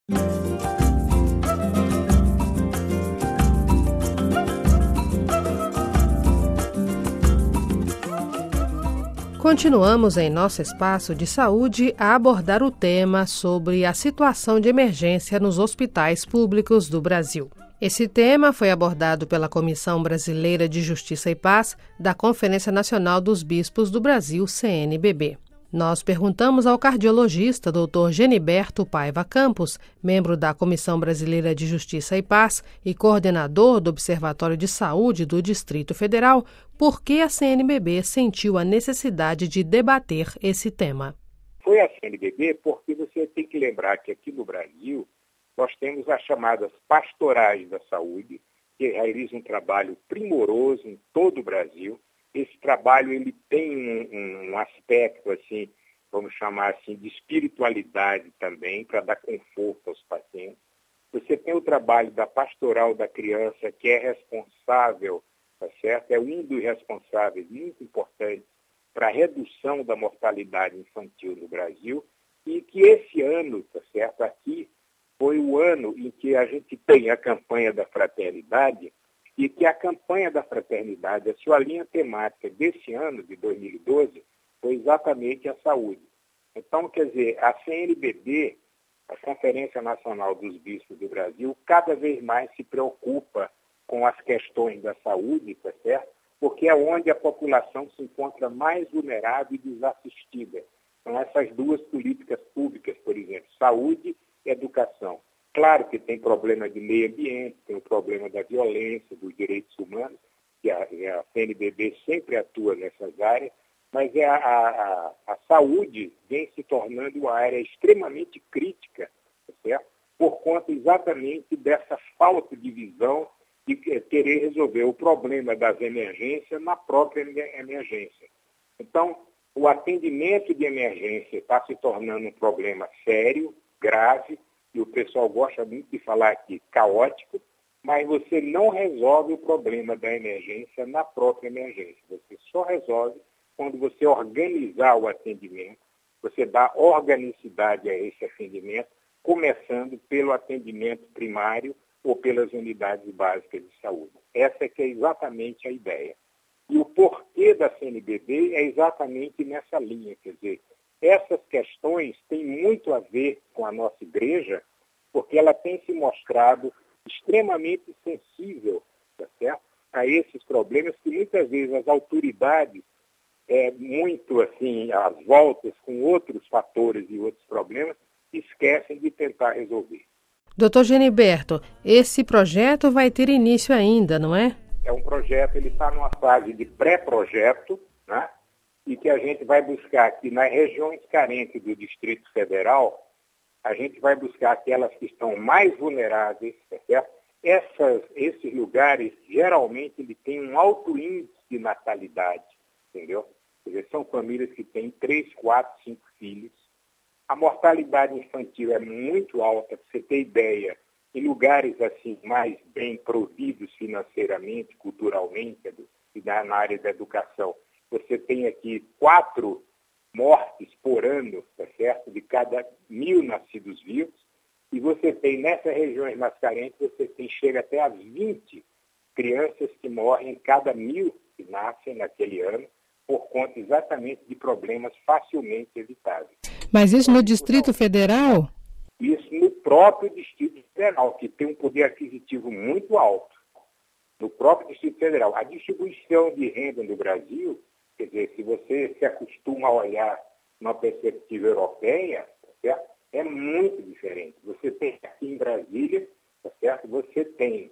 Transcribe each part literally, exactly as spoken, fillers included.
Continuamos em nosso espaço de saúde a abordar o tema sobre a situação de emergência nos hospitais públicos do Brasil. Esse tema foi abordado pela Comissão Brasileira de Justiça e Paz da Conferência Nacional dos Bispos do Brasil, C N B B. Nós perguntamos ao cardiologista doutor Geniberto Paiva Campos, membro da Comissão Brasileira de Justiça e Paz e coordenador do Observatório de Saúde do Distrito Federal, por que a C N B B sentiu a necessidade de debater esse tema. Foi a C N B B porque você tem que lembrar que aqui no Brasil nós temos as chamadas pastorais da saúde, que realizam um trabalho primoroso em todo o Brasil. Esse trabalho ele tem um, um aspecto, assim, vamos chamar assim, de espiritualidade também, para dar conforto aos pacientes. Você tem o trabalho da pastoral da criança, que é responsável, tá certo? É um dos responsáveis muito importantes para a redução da mortalidade infantil no Brasil, e que esse ano, tá certo? Aqui foi o ano em que a gente tem a campanha da fraternidade, e que a campanha da fraternidade, a sua linha temática desse ano, de dois mil e doze, foi exatamente a saúde. Então, quer dizer, a C N B B, a Conferência Nacional dos Bispos do Brasil, cada vez mais se preocupa com as questões da saúde, tá certo? Porque é onde a população se encontra mais vulnerável e desassistida. São essas duas políticas públicas, por exemplo, saúde e educação. Claro que tem problema de meio ambiente, tem o problema da violência, dos direitos humanos, que a, a C N B B sempre atua nessas áreas, mas é a, a, a saúde vem se tornando uma área extremamente crítica, certo? Por conta exatamente dessa falta de visão de querer resolver o problema das emergências na própria emergência. Então, o atendimento de emergência está se tornando um problema sério, grave, e o pessoal gosta muito de falar aqui, caótico, mas você não resolve o problema da emergência na própria emergência. Você só resolve quando você organizar o atendimento, você dá organicidade a esse atendimento, começando pelo atendimento primário ou pelas unidades básicas de saúde. Essa é que é exatamente a ideia. E o porquê da C N B B é exatamente nessa linha, quer dizer, essas questões têm muito a ver com a nossa igreja, porque ela tem se mostrado extremamente sensível, tá certo? A esses problemas que muitas vezes as autoridades, é, muito assim, às voltas com outros fatores e outros problemas, esquecem de tentar resolver. doutor Geniberto, esse projeto vai ter início ainda, não é? É um projeto, ele está numa fase de pré-projeto, né? E que a gente vai buscar aqui nas regiões carentes do Distrito Federal, a gente vai buscar aquelas que estão mais vulneráveis, certo? Essas, esses lugares, geralmente, ele tem um alto índice de natalidade, entendeu? Quer dizer, são famílias que têm três, quatro, cinco filhos. A mortalidade infantil é muito alta, para você ter ideia, em lugares assim mais bem providos financeiramente, culturalmente, e na área da educação. Você tem aqui quatro mortes por ano, tá certo? De cada mil nascidos vivos. E você tem, nessas regiões mais carentes, você tem, chega até a vinte crianças que morrem em cada mil que nascem naquele ano, por conta exatamente de problemas facilmente evitáveis. Mas isso no Distrito Federal? Isso no próprio Distrito Federal, que tem um poder aquisitivo muito alto. No próprio Distrito Federal. A distribuição de renda no Brasil, quer dizer, se você se acostuma a olhar numa perspectiva europeia, tá certo? É muito diferente. Você tem aqui em Brasília, tá certo? Você tem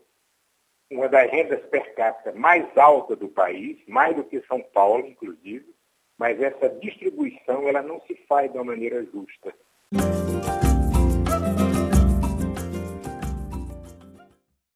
uma das rendas per capita mais alta do país, mais do que São Paulo, inclusive, mas essa distribuição ela não se faz de uma maneira justa.